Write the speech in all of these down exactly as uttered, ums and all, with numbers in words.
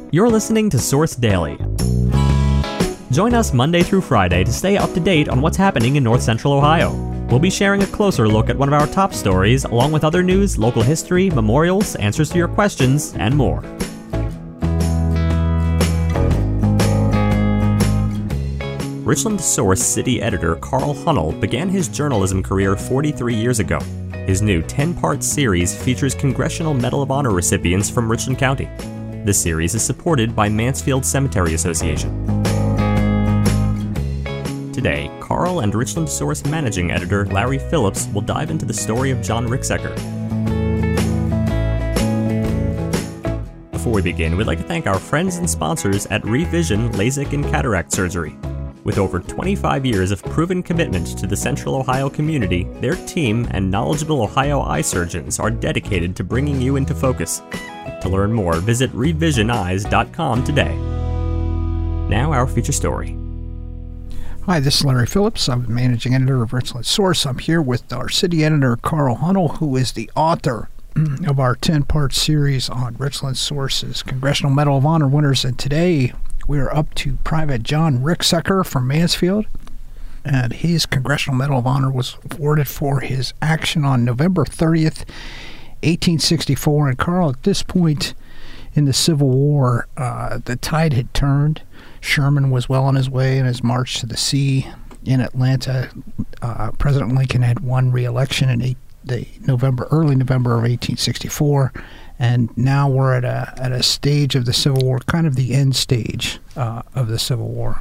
You're listening to Source Daily. Join us Monday through Friday to stay up to date on what's happening in North Central Ohio. We'll be sharing a closer look at one of our top stories, along with other news, local history, memorials, answers to your questions, and more. Richland Source city editor Carl Hunnell began his journalism career forty-three years ago. His new ten-part series features Congressional Medal of Honor recipients from Richland County. This series is supported by Mansfield Cemetery Association. Today, Carl and Richland Source managing editor Larry Phillips will dive into the story of John Ricksecker. Before we begin, we'd like to thank our friends and sponsors at Revision LASIK and Cataract Surgery. With over twenty-five years of proven commitment to the Central Ohio community, their team and knowledgeable Ohio eye surgeons are dedicated to bringing you into focus. To learn more, visit revision eyes dot com today. Now, our feature story. Hi, this is Larry Phillips. I'm the managing editor of Richland Source. I'm here with our city editor, Carl Hunnell, who is the author of our ten-part series on Richland Source's Congressional Medal of Honor winners. And today, we are up to Private John Ricksecker from Mansfield, and his Congressional Medal of Honor was awarded for his action on November thirtieth, eighteen sixty-four. And Carl, at this point in the Civil War, uh, the tide had turned. Sherman was well on his way in his march to the sea. In Atlanta, uh, President Lincoln had won re-election in eight, the November, early November of eighteen sixty-four. And now we're at a at a stage of the Civil War, kind of the end stage uh, of the Civil War.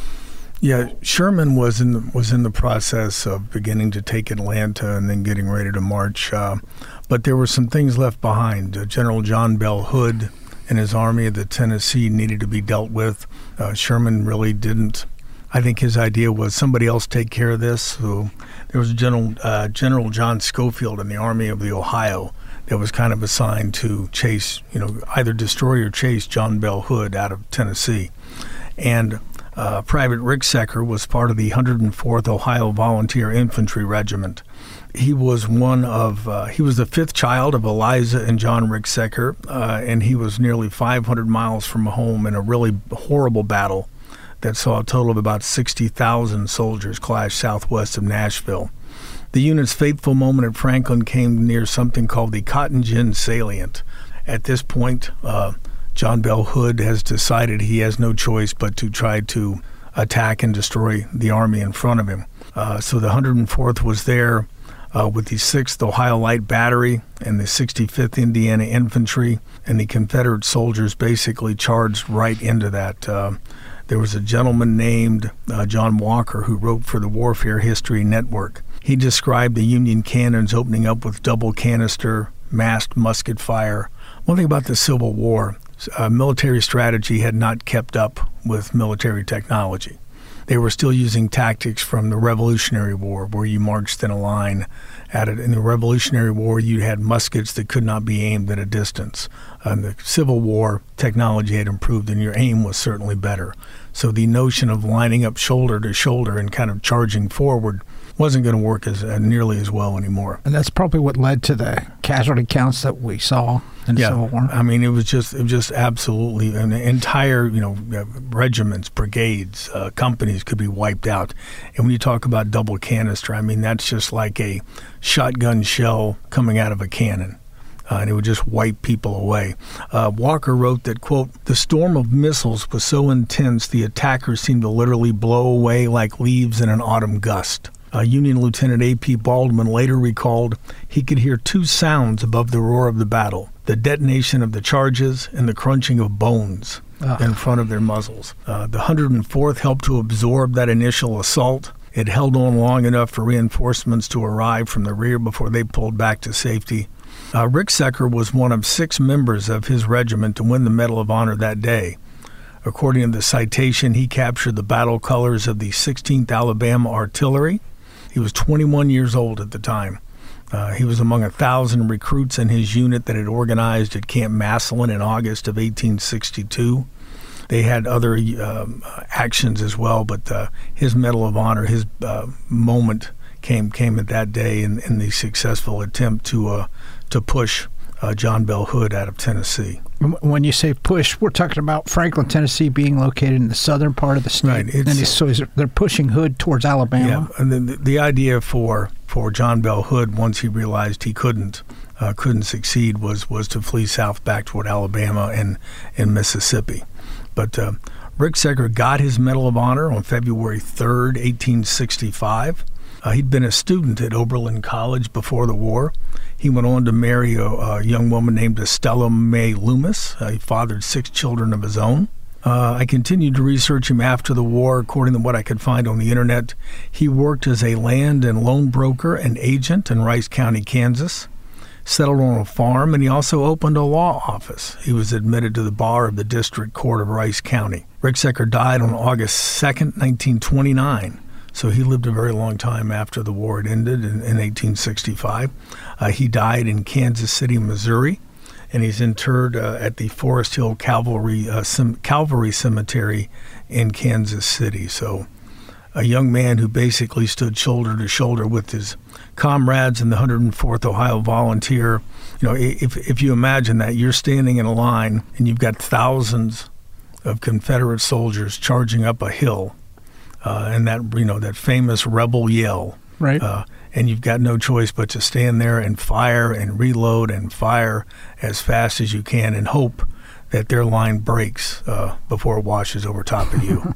Yeah, Sherman was in the, was in the process of beginning to take Atlanta and then getting ready to march. Uh, but there were some things left behind. Uh, General John Bell Hood and his army of the Tennessee needed to be dealt with. Uh, Sherman really didn't. I think his idea was somebody else take care of this. So there was General uh, General John Schofield in the Army of the Ohio that was kind of assigned to chase, you know, either destroy or chase John Bell Hood out of Tennessee. And uh, Private Ricksecker was part of the one hundred fourth Ohio Volunteer Infantry Regiment. He was one of, uh, he was the fifth child of Eliza and John Ricksecker, uh, and he was nearly five hundred miles from home in a really horrible battle that saw a total of about sixty thousand soldiers clash southwest of Nashville. The unit's fateful moment at Franklin came near something called the Cotton Gin Salient. At this point, uh, John Bell Hood has decided he has no choice but to try to attack and destroy the army in front of him. Uh, so the one hundred fourth was there uh, with the sixth Ohio Light Battery and the sixty-fifth Indiana Infantry, and the Confederate soldiers basically charged right into that. Uh, there was a gentleman named uh, John Walker who wrote for the Warfare History Network. He described the Union cannons opening up with double canister, massed musket fire. One thing about the Civil War, uh, military strategy had not kept up with military technology. They were still using tactics from the Revolutionary War, where you marched in a line at it. In the Revolutionary War, you had muskets that could not be aimed at a distance. Uh, in the Civil War, technology had improved, and your aim was certainly better. So the notion of lining up shoulder to shoulder and kind of charging forward wasn't going to work as uh, nearly as well anymore. And that's probably what led to the casualty counts that we saw in the yeah, Civil War. I mean, it was just it was just absolutely an entire, you know, uh, regiments, brigades, uh, companies could be wiped out. And when you talk about double canister, I mean, that's just like a shotgun shell coming out of a cannon. Uh, and it would just wipe people away. Uh, Walker wrote that, quote, "The storm of missiles was so intense the attackers seemed to literally blow away like leaves in an autumn gust." Uh, Union Lieutenant A P Baldwin later recalled he could hear two sounds above the roar of the battle, the detonation of the charges and the crunching of bones uh. in front of their muzzles. Uh, the one hundred fourth helped to absorb that initial assault. It held on long enough for reinforcements to arrive from the rear before they pulled back to safety. Uh, Ricksecker was one of six members of his regiment to win the Medal of Honor that day. According to the citation, he captured the battle colors of the sixteenth Alabama Artillery. He was twenty-one years old at the time. Uh, he was among a thousand recruits in his unit that had organized at Camp Massillon in August of eighteen sixty-two. They had other um, actions as well, but uh, his Medal of Honor, his uh, moment came came at that day in, in the successful attempt to uh, to push uh, John Bell Hood out of Tennessee. When you say push, we're talking about Franklin, Tennessee being located in the southern part of the state. Right. And it's, so is it, they're pushing Hood towards Alabama. Yeah, and then the, the idea for, for John Bell Hood, once he realized he couldn't uh, couldn't succeed, was was to flee south back toward Alabama and, and Mississippi. But uh, Rick Secker got his Medal of Honor on February third, eighteen sixty-five. Uh, he'd been a student at Oberlin College before the war. He went on to marry a, a young woman named Estella May Loomis. Uh, he fathered six children of his own. Uh, I continued to research him after the war. According to what I could find on the internet, he worked as a land and loan broker and agent in Rice County, Kansas, settled on a farm, and he also opened a law office. He was admitted to the bar of the District Court of Rice County. Rick Secker died on August second, nineteen twenty-nine. So he lived a very long time after the war had ended in, in eighteen sixty-five. Uh, he died in Kansas City, Missouri, and he's interred uh, at the Forest Hill Calvary, uh, Sim- Calvary Cemetery in Kansas City. So a young man who basically stood shoulder to shoulder with his comrades in the one hundred fourth Ohio Volunteer. You know, if if you imagine that, you're standing in a line and you've got thousands of Confederate soldiers charging up a hill. Uh, and that, you know, that famous rebel yell, right? Uh, and you've got no choice but to stand there and fire and reload and fire as fast as you can and hope that their line breaks uh, before it washes over top of you.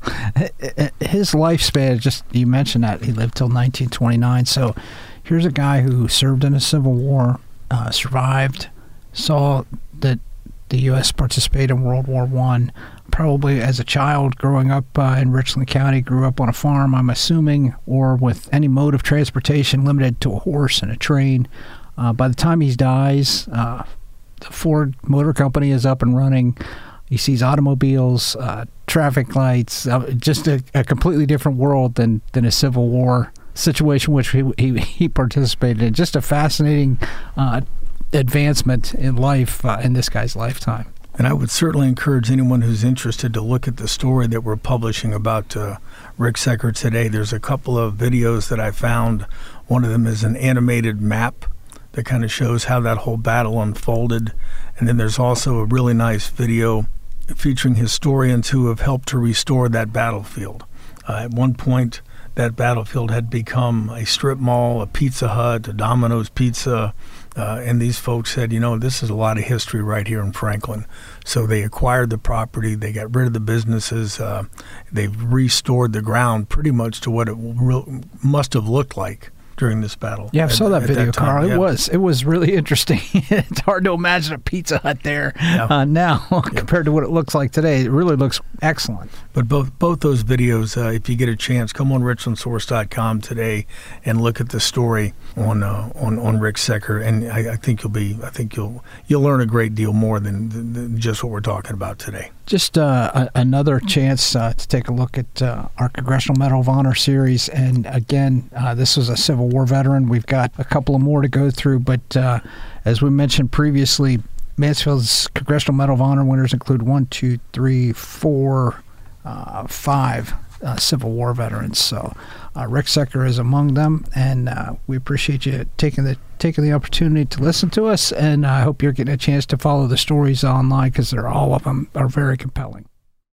His lifespan, just you mentioned that he lived till nineteen twenty-nine. So here's a guy who served in the Civil War, uh, survived, saw that the U S participated in World War One. Probably as a child growing up uh, in Richland County, grew up on a farm, I'm assuming, or with any mode of transportation limited to a horse and a train. Uh, by the time he dies, uh, the Ford Motor Company is up and running. He sees automobiles, uh, traffic lights, uh, just a, a completely different world than, than a Civil War situation which he, he, he participated in. Just a fascinating uh, advancement in life uh, in this guy's lifetime. And I would certainly encourage anyone who's interested to look at the story that we're publishing about uh, Rick Secker today. There's a couple of videos that I found. One of them is an animated map that kind of shows how that whole battle unfolded. And then there's also a really nice video featuring historians who have helped to restore that battlefield. Uh, at one point, that battlefield had become a strip mall, a Pizza Hut, a Domino's Pizza, Uh, and these folks said, you know, this is a lot of history right here in Franklin. So they acquired the property. They got rid of the businesses. Uh, they've restored the ground pretty much to what it re- must have looked like during this battle. Yeah, I saw that video, that Carl. Yeah. It was it was really interesting. It's hard to imagine a Pizza Hut there yeah. uh, now yeah. compared to what it looks like today. It really looks excellent. But both both those videos, uh, if you get a chance, come on Richland Source dot com today and look at the story on uh, on on Rick Secker, and I, I think you'll be I think you'll you'll learn a great deal more than, than just what we're talking about today. Just uh, a, another chance uh, to take a look at uh, our Congressional Medal of Honor series. And again, uh, this was a Civil War veteran. We've got a couple of more to go through. But uh, as we mentioned previously, Mansfield's Congressional Medal of Honor winners include one, two, three, four, uh, five uh, Civil War veterans. So uh, Rick Secker is among them. And uh, we appreciate you taking the taking the opportunity to listen to us, and I hope you're getting a chance to follow the stories online because they're all of them are very compelling.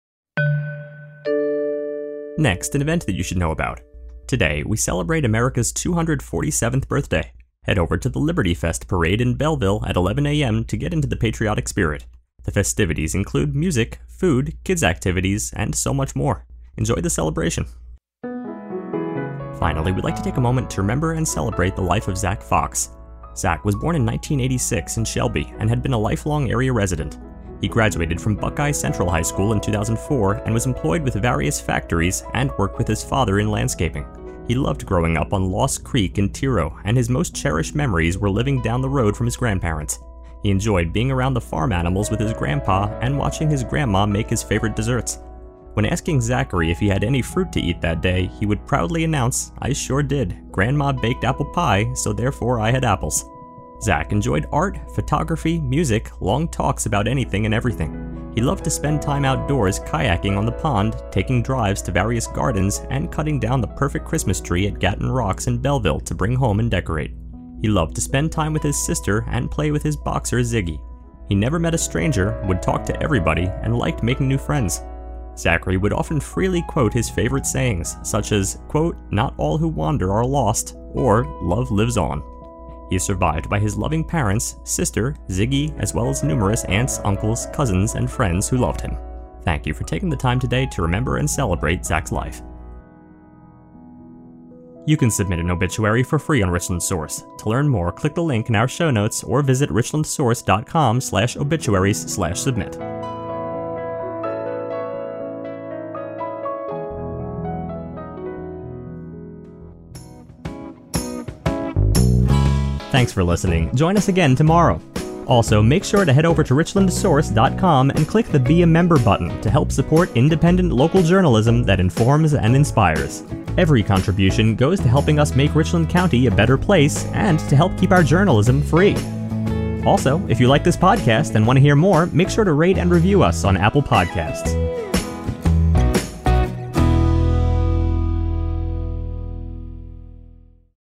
Next, an event that you should know about. Today, we celebrate America's two hundred forty-seventh birthday. Head over to the Liberty Fest parade in Belleville at eleven a.m. to get into the patriotic spirit. The festivities include music, food, kids' activities, and so much more. Enjoy the celebration. Finally, we'd like to take a moment to remember and celebrate the life of Zach Fox. Zach was born in nineteen eighty-six in Shelby and had been a lifelong area resident. He graduated from Buckeye Central High School in two thousand four and was employed with various factories and worked with his father in landscaping. He loved growing up on Lost Creek in Tiro, and his most cherished memories were living down the road from his grandparents. He enjoyed being around the farm animals with his grandpa and watching his grandma make his favorite desserts. When asking Zachary if he had any fruit to eat that day, he would proudly announce, "I sure did. Grandma baked apple pie, so therefore I had apples." Zach enjoyed art, photography, music, long talks about anything and everything. He loved to spend time outdoors kayaking on the pond, taking drives to various gardens, and cutting down the perfect Christmas tree at Gatton Rocks in Belleville to bring home and decorate. He loved to spend time with his sister and play with his boxer Ziggy. He never met a stranger, would talk to everybody, and liked making new friends. Zachary would often freely quote his favorite sayings, such as, quote, "Not all who wander are lost," or "Love lives on." He is survived by his loving parents, sister, Ziggy, as well as numerous aunts, uncles, cousins, and friends who loved him. Thank you for taking the time today to remember and celebrate Zach's life. You can submit an obituary for free on Richland Source. To learn more, click the link in our show notes or visit richlandsource.com slash obituaries slash submit. Thanks for listening. Join us again tomorrow. Also, make sure to head over to richland source dot com and click the Be a Member button to help support independent local journalism that informs and inspires. Every contribution goes to helping us make Richland County a better place and to help keep our journalism free. Also, if you like this podcast and want to hear more, make sure to rate and review us on Apple Podcasts.